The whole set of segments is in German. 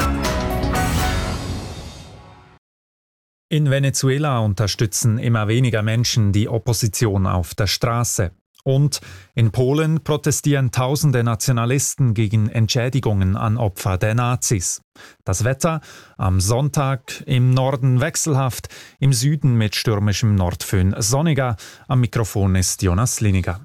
In Venezuela unterstützen immer weniger Menschen die Opposition auf der Straße. Und in Polen protestieren tausende Nationalisten gegen Entschädigungen an Opfer der Nazis. Das Wetter am Sonntag im Norden wechselhaft, im Süden mit stürmischem Nordföhn sonniger. Am Mikrofon ist Jonas Liniger.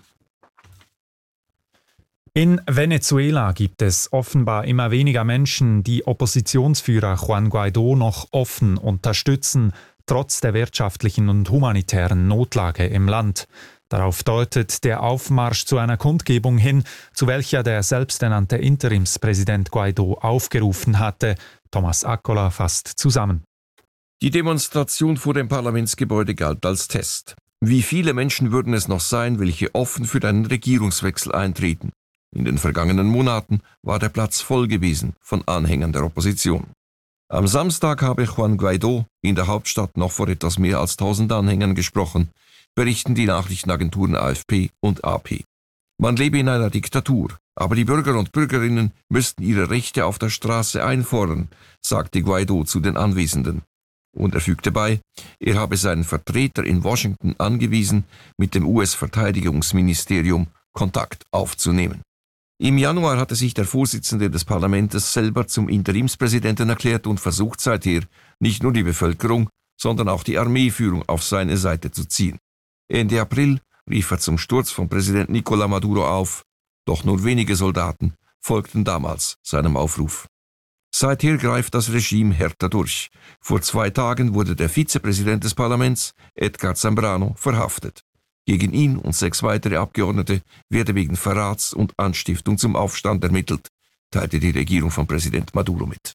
In Venezuela gibt es offenbar immer weniger Menschen, die Oppositionsführer Juan Guaidó noch offen unterstützen, trotz der wirtschaftlichen und humanitären Notlage im Land. Darauf deutet der Aufmarsch zu einer Kundgebung hin, zu welcher der selbsternannte Interimspräsident Guaidó aufgerufen hatte. Thomas Accola fasst zusammen. Die Demonstration vor dem Parlamentsgebäude galt als Test. Wie viele Menschen würden es noch sein, welche offen für einen Regierungswechsel eintreten? In den vergangenen Monaten war der Platz voll gewesen von Anhängern der Opposition. Am Samstag habe Juan Guaidó in der Hauptstadt noch vor etwas mehr als 1000 Anhängern gesprochen, berichten die Nachrichtenagenturen AFP und AP. Man lebe in einer Diktatur, aber die Bürger und Bürgerinnen müssten ihre Rechte auf der Straße einfordern, sagte Guaidó zu den Anwesenden. Und er fügte bei, er habe seinen Vertreter in Washington angewiesen, mit dem US-Verteidigungsministerium Kontakt aufzunehmen. Im Januar hatte sich der Vorsitzende des Parlaments selber zum Interimspräsidenten erklärt und versucht seither, nicht nur die Bevölkerung, sondern auch die Armeeführung auf seine Seite zu ziehen. Ende April rief er zum Sturz von Präsident Nicolás Maduro auf, doch nur wenige Soldaten folgten damals seinem Aufruf. Seither greift das Regime härter durch. Vor 2 Tagen wurde der Vizepräsident des Parlaments, Edgar Zambrano, verhaftet. Gegen ihn und 6 weitere Abgeordnete werde wegen Verrats und Anstiftung zum Aufstand ermittelt, teilte die Regierung von Präsident Maduro mit.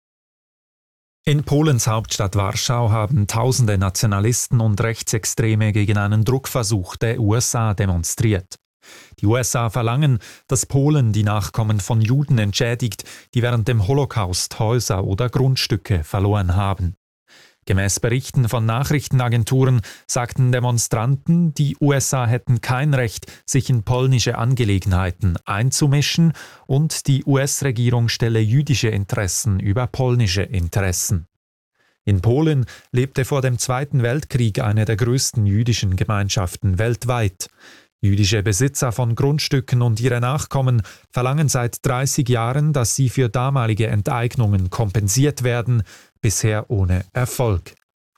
In Polens Hauptstadt Warschau haben tausende Nationalisten und Rechtsextreme gegen einen Druckversuch der USA demonstriert. Die USA verlangen, dass Polen die Nachkommen von Juden entschädigt, die während dem Holocaust Häuser oder Grundstücke verloren haben. Gemäß Berichten von Nachrichtenagenturen sagten Demonstranten, die USA hätten kein Recht, sich in polnische Angelegenheiten einzumischen und die US-Regierung stelle jüdische Interessen über polnische Interessen. In Polen lebte vor dem Zweiten Weltkrieg eine der größten jüdischen Gemeinschaften weltweit. Jüdische Besitzer von Grundstücken und ihre Nachkommen verlangen seit 30 Jahren, dass sie für damalige Enteignungen kompensiert werden, bisher ohne Erfolg.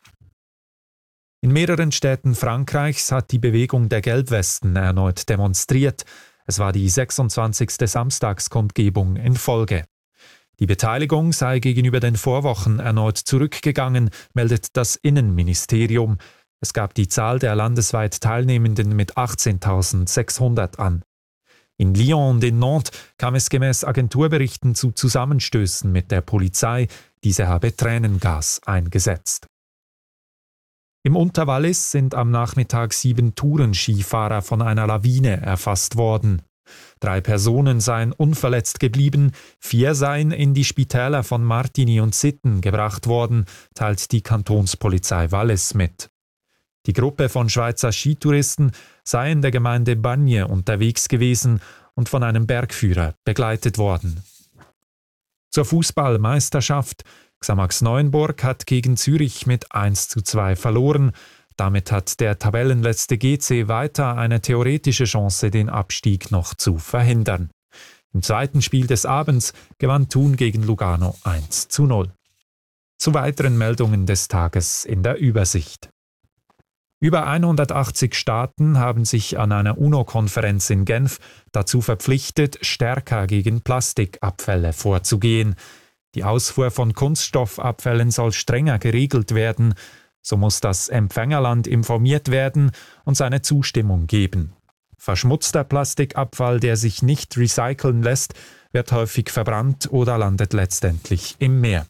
In mehreren Städten Frankreichs hat die Bewegung der Gelbwesten erneut demonstriert. Es war die 26. Samstagskundgebung in Folge. Die Beteiligung sei gegenüber den Vorwochen erneut zurückgegangen, meldet das Innenministerium. Es gab die Zahl der landesweit Teilnehmenden mit 18.600 an. In Lyon und in Nantes kam es gemäß Agenturberichten zu Zusammenstößen mit der Polizei. Diese habe Tränengas eingesetzt. Im Unterwallis sind am Nachmittag 7 Tourenskifahrer von einer Lawine erfasst worden. 3 Personen seien unverletzt geblieben, 4 seien in die Spitäler von Martigny und Sitten gebracht worden, teilt die Kantonspolizei Wallis mit. Die Gruppe von Schweizer Skitouristen sei in der Gemeinde Bagne unterwegs gewesen und von einem Bergführer begleitet worden. Zur Fußballmeisterschaft. Xamax Neuenburg hat gegen Zürich mit 1:2 verloren. Damit hat der Tabellenletzte GC weiter eine theoretische Chance, den Abstieg noch zu verhindern. Im zweiten Spiel des Abends gewann Thun gegen Lugano 1:0. Zu weiteren Meldungen des Tages in der Übersicht. Über 180 Staaten haben sich an einer UNO-Konferenz in Genf dazu verpflichtet, stärker gegen Plastikabfälle vorzugehen. Die Ausfuhr von Kunststoffabfällen soll strenger geregelt werden. So muss das Empfängerland informiert werden und seine Zustimmung geben. Verschmutzter Plastikabfall, der sich nicht recyceln lässt, wird häufig verbrannt oder landet letztendlich im Meer.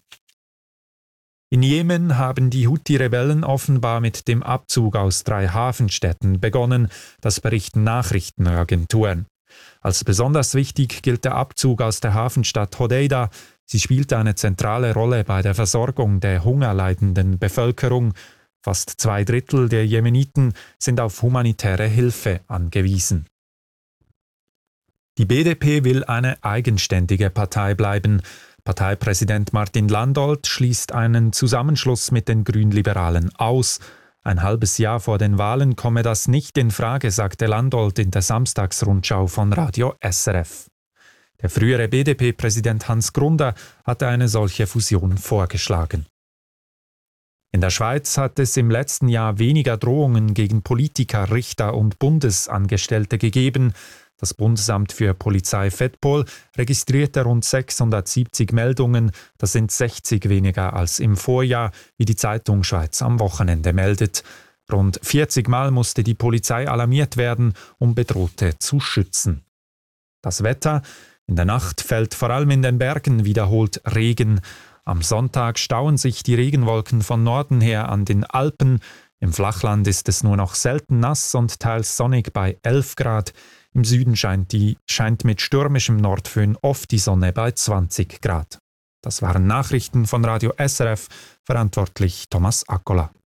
In Jemen haben die Houthi-Rebellen offenbar mit dem Abzug aus 3 Hafenstädten begonnen, das berichten Nachrichtenagenturen. Als besonders wichtig gilt der Abzug aus der Hafenstadt Hodeida. Sie spielt eine zentrale Rolle bei der Versorgung der hungerleidenden Bevölkerung. Fast 2/3 der Jemeniten sind auf humanitäre Hilfe angewiesen. Die BDP will eine eigenständige Partei bleiben. Parteipräsident Martin Landolt schließt einen Zusammenschluss mit den Grünliberalen aus. Ein halbes Jahr vor den Wahlen komme das nicht in Frage, sagte Landolt in der Samstagsrundschau von Radio SRF. Der frühere BDP-Präsident Hans Grunder hatte eine solche Fusion vorgeschlagen. In der Schweiz hat es im letzten Jahr weniger Drohungen gegen Politiker, Richter und Bundesangestellte gegeben. Das Bundesamt für Polizei Fedpol registrierte rund 670 Meldungen, das sind 60 weniger als im Vorjahr, wie die Zeitung Schweiz am Wochenende meldet. Rund 40 Mal musste die Polizei alarmiert werden, um Bedrohte zu schützen. Das Wetter: In der Nacht fällt vor allem in den Bergen wiederholt Regen. Am Sonntag stauen sich die Regenwolken von Norden her an den Alpen. Im Flachland ist es nur noch selten nass und teils sonnig bei 11 Grad. Im Süden scheint mit stürmischem Nordföhn oft die Sonne bei 20 Grad. Das waren Nachrichten von Radio SRF, verantwortlich Thomas Accola.